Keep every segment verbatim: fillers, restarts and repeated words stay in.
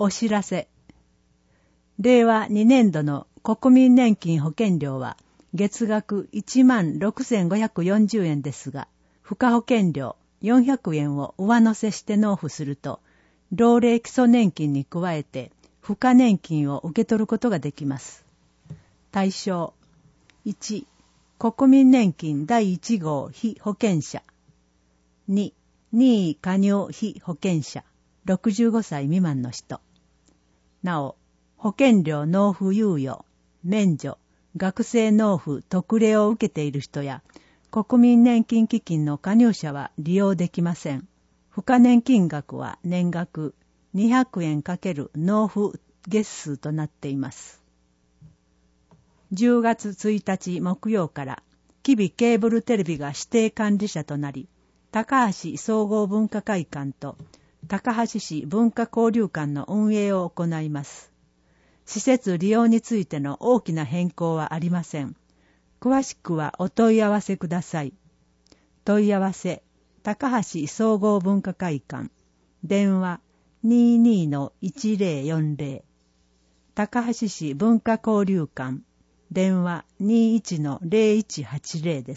お知らせ。れいわにねんどの国民年金保険料は月額 いちまんろくせんごひゃくよんじゅうえんですが、付加保険料よんひゃくえんを上乗せして納付すると、老齢基礎年金に加えて付加年金を受け取ることができます。対象いち、国民年金だいいち号被保険者。に、任意加入被保険者、ろくじゅうごさい未満の人。なお、保険料納付猶予、免除、学生納付特例を受けている人や、国民年金基金の加入者は利用できません。付加年金額は年額にひゃくえん×納付月数となっています。じゅうがつついたち木曜から、吉備ケーブルテレビが指定管理者となり、高橋総合文化会館と高橋市文化交流館の運営を行います。施設利用についての大きな変更はありません。詳しくはお問い合わせください。問い合わせ、高橋総合文化会館、電話 にじゅうにのいちぜろよんぜろ、高橋市文化交流館、電話 にじゅういちのぜろいちはちぜろ です。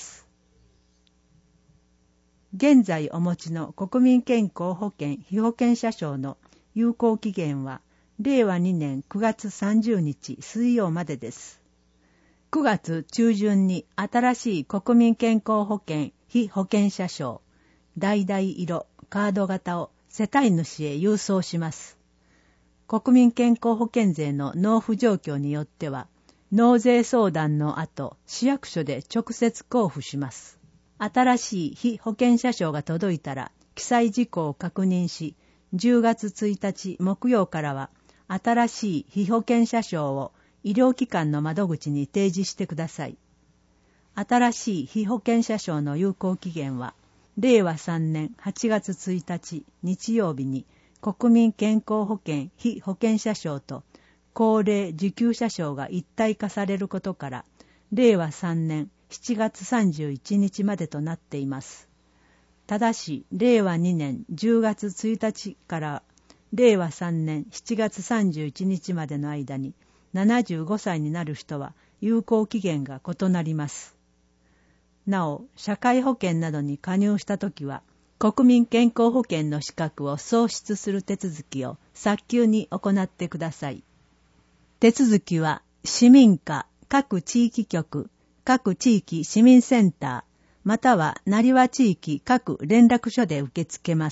現在お持ちの国民健康保険被保険者証の有効期限はれいわにねんくがつさんじゅうにち水曜までです。くがつ中旬に新しい国民健康保険被保険者証、橙色カード型を世帯主へ郵送します。国民健康保険税の納付状況によっては、納税相談の後、市役所で直接交付します。新しい被保険者証が届いたら、記載事項を確認し、じゅうがつついたち木曜からは、新しい被保険者証を医療機関の窓口に提示してください。新しい被保険者証の有効期限は、れいわさんねんはちがつついたち日曜日に国民健康保険被保険者証と高齢受給者証が一体化されることから、れいわさんねんしちがつさんじゅういちにちまでとなっています。ただし、れいわにねんじゅうがつついたちかられいわさんねんしちがつさんじゅういちにちまでの間にななじゅうごさいになる人は有効期限が異なります。なお、社会保険などに加入したときは、国民健康保険の資格を創出する手続きを早急に行ってください。手続きは、市民課各地域局、各地域市民センター、または成羽地域各連絡所で受け付けます。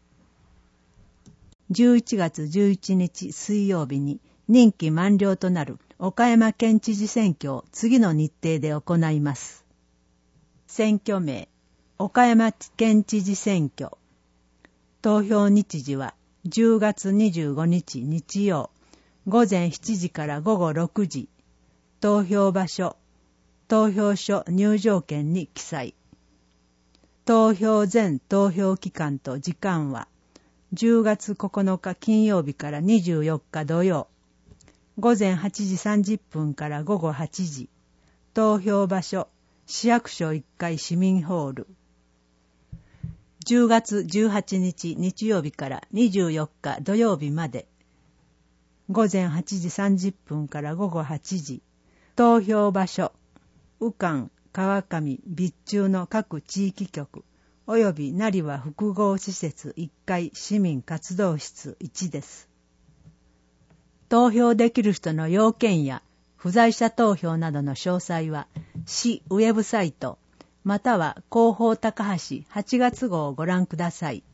じゅういちがつじゅういちにち水曜日に任期満了となる岡山県知事選挙を次の日程で行います。選挙名、岡山県知事選挙。投票日時はじゅうがつにじゅうごにち日曜、ごぜんしちじからごごろくじ。投票場所、投票所入場券に記載。投票前投票期間と時間は、じゅうがつここのか金曜日からにじゅうよっか土曜、ごぜんはちじさんじゅっぷんからごごはちじ。投票場所、市役所いっかい市民ホール。じゅうがつじゅうはちにち日曜日からにじゅうよっか土曜日まで、ごぜんはちじさんじゅっぷんからごごはちじ。投票場所、宇館、川上、備中の各地域局、および成羽複合施設いっかい市民活動室いちです。投票できる人の要件や不在者投票などの詳細は、市ウェブサイト、または広報高橋はちがつごうをご覧ください。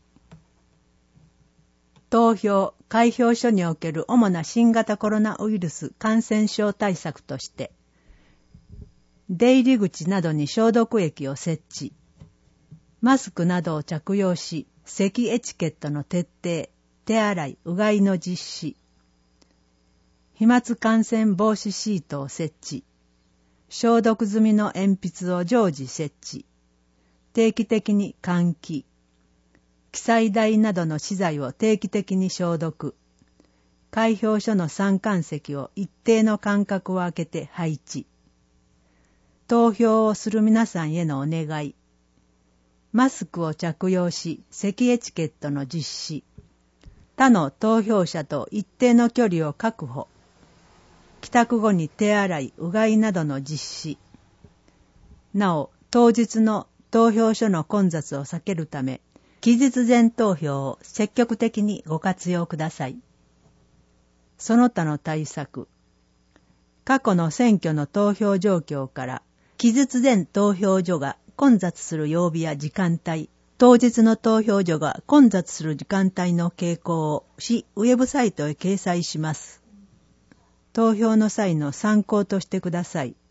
投票・開票所における主な新型コロナウイルス感染症対策として、出入り口などに消毒液を設置、マスクなどを着用し、咳エチケットの徹底、手洗い、うがいの実施、飛沫感染防止シートを設置、消毒済みの鉛筆を常時設置、定期的に換気、記載台などの資材を定期的に消毒、開票所の参観席を一定の間隔を空けて配置、投票をする皆さんへのお願い、マスクを着用し、咳エチケットの実施、 他の投票者と一定の距離を確保。帰宅後に手洗い、うがいなどの実施。なお、当日の投票所の混雑を避けるため、期日前投票を積極的にご活用ください。その他の対策。過去の選挙の投票状況から、期日前投票所が混雑する曜日や時間帯、当日の投票所が混雑する時間帯の傾向を市ウェブサイトへ掲載します。投票の際の参考としてください。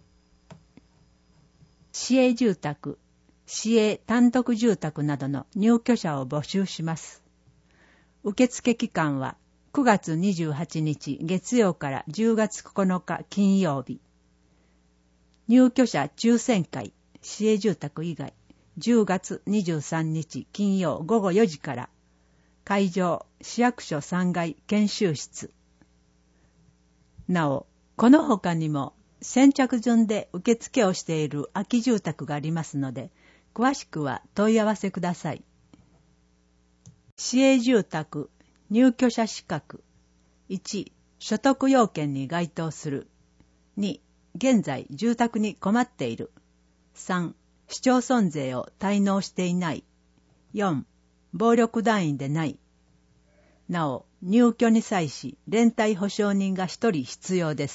市営住宅、市営単独住宅などの入居者を募集します。受付期間はくがつにじゅうはちにち月曜からじゅうがつここのか金曜日。入居者抽選会、市営住宅以外、じゅうがつにじゅうさんにち金曜ごごよじから、会場、市役所さんがい研修室。なお、この他にも、先着順で受付をしている空き住宅がありますので、詳しくは問い合わせください。市営住宅、入居者資格。いち、所得要件に該当する。に、現在住宅に困っている。さん、市町村税を滞納していない。よん、暴力団員でない。なお、入居に際し、連帯保証人がひとり必要です。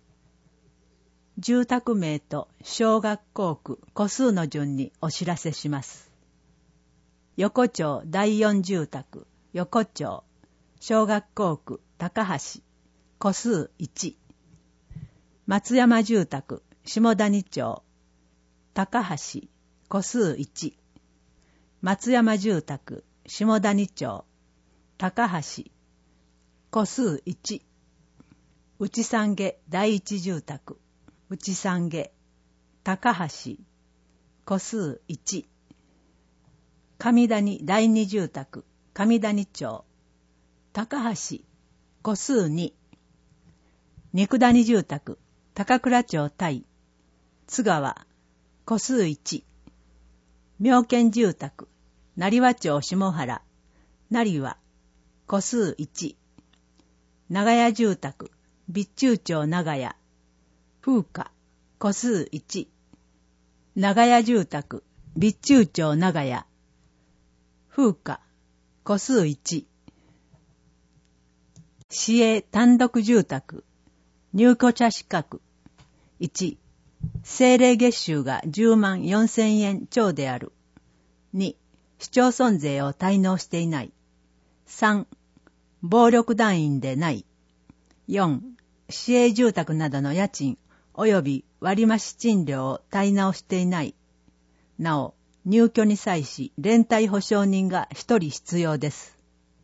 住宅名と小学校区、戸数の順にお知らせします。横丁だいよん住宅、横丁、小学校区、高橋、戸数いち。松山住宅、下谷町、高橋、戸数いち。松山住宅、下谷町、高橋、戸数いち。内三下第一住宅、内三下、高橋、戸数いち。上谷第二住宅、上谷町、高橋、戸数に。肉谷住宅、高倉町対、津川、戸数いち。妙見住宅、成羽町下原、成羽、戸数いち。長屋住宅、備中町長屋、風花、戸数いち。長屋住宅、備中町長屋、風花、戸数いち。市営単独住宅、入居者資格、いち、政令月収がじゅうまんよんせんえん超である。に、市町村税を滞納していない。さん、暴力団員でない。よん、市営住宅などの家賃及び割増賃料を滞納していない。なお、入居に際し連帯保証人がひとり必要です。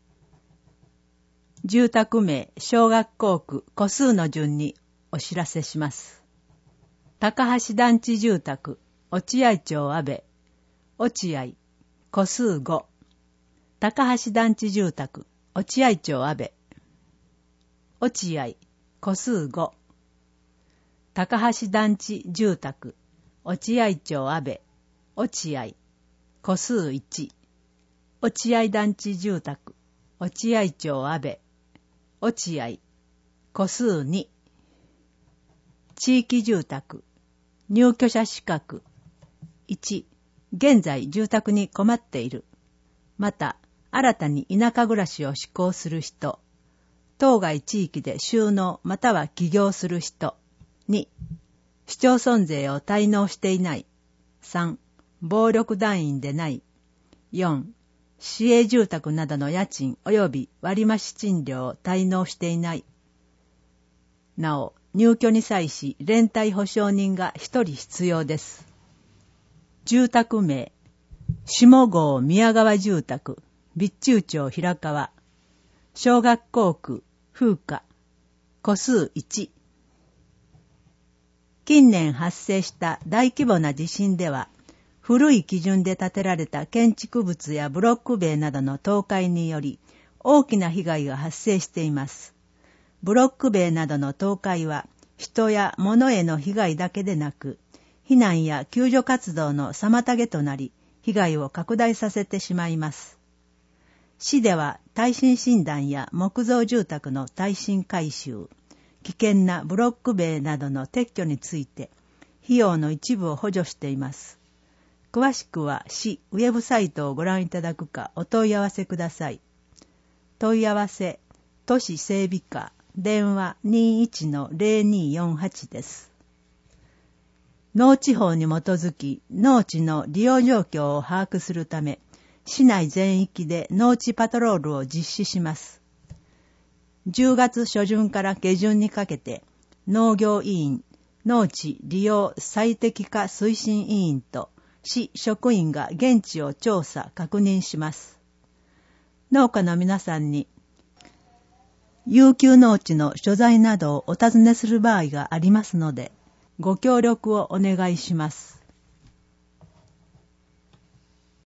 住宅名、小学校区、戸数の順にお知らせします。高橋団地住宅、落合町阿部、落合、戸数ご。高橋団地住宅、落合町阿部、落合、戸数ご。高橋団地住宅、落合町阿部、落合、戸数いち。落合団地住宅、落合町阿部、落合、戸数に。地域住宅、入居者資格、いち、現在住宅に困っている。また、新たに田舎暮らしを志向する人、当該地域で就農または起業する人。に、市町村税を滞納していない。さん、暴力団員でない。よん、市営住宅などの家賃及び割増賃料を滞納していない。なお、入居に際し連帯保証人がひとり必要です。住宅名、下郷宮川住宅、備中町平川、小学校区、風花、戸数いち。近年発生した大規模な地震では、古い基準で建てられた建築物やブロック塀などの倒壊により、大きな被害が発生しています。ブロック塀などの倒壊は、人や物への被害だけでなく、避難や救助活動の妨げとなり、被害を拡大させてしまいます。 市では耐震診断や木造住宅の耐震改修、危険なブロック塀などの撤去について費用の一部を補助しています。詳しくは市ウェブサイトをご覧いただくかお問い合わせください。問い合わせ、都市整備課、電話 にじゅういちのゼロにーよんはち です。農地法に基づき農地の利用状況を把握するため、市内全域で農地パトロールを実施します。じゅうがつ初旬から下旬にかけて、農業委員、農地利用最適化推進委員と市職員が現地を調査・確認します。農家の皆さんに、遊休農地の所在などをお尋ねする場合がありますので、ご協力をお願いします。